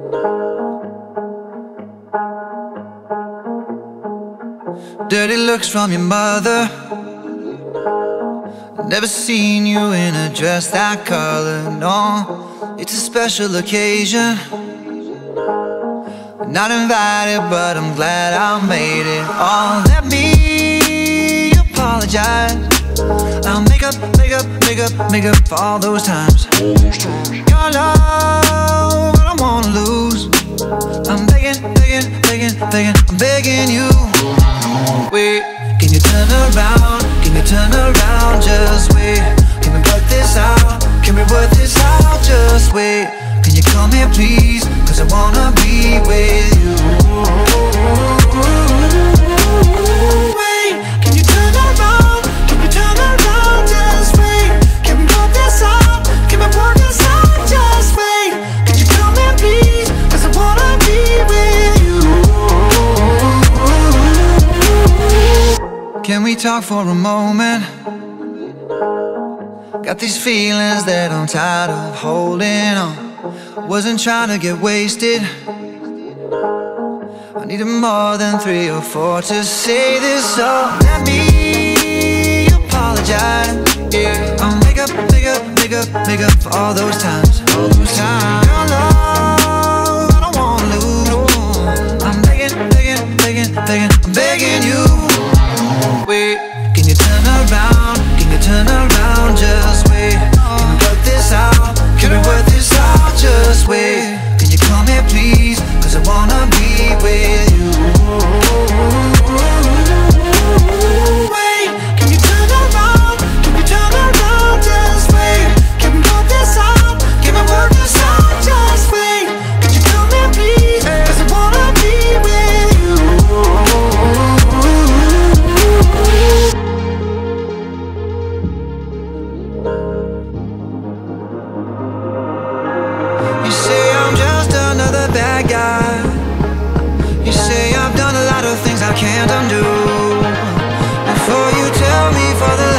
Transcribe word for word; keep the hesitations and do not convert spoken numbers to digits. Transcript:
Dirty looks from your mother. Never seen you in a dress that color, no. It's a special occasion. Not invited, but I'm glad I made it. Oh, let me apologize. I'll make up, make up, make up, make up for all those times. Your love, I don't wanna lose. I'm begging, begging, begging, begging, I'm begging you. Wait, can you turn around? Can you turn around? Just wait. Can we work this out? Can we work this out? Just wait. Can you come here please? Cause I wanna be with you. Wait, can you turn around? Can you turn around? Just wait. Can we work this out? Can we work this out? Just wait. Can you come here please? Cause I wanna be with you. Can we talk for a moment? Got these feelings that I'm tired of holding on. Wasn't trying to get wasted. I needed more than three or four to say this, so let me apologize. Yeah, I'll make up, make up, make up, make up for all those times, all those times. Your love, I don't wanna lose. I'm begging, begging, begging, begging, I'm begging you. Wait, can you turn around? Can you turn around? Just wait. Can we work this out? Can we work this out? Just wait. Can you come here please? Cause I wanna be with you. Wait, can you turn around? Can you turn around? Just wait. Can we work this out? Can we work this out? Just wait. Can you come here please? Cause I wanna be with you. You say I'm just another bad guy. You say I've done a lot of things I can't undo. Before you tell me for the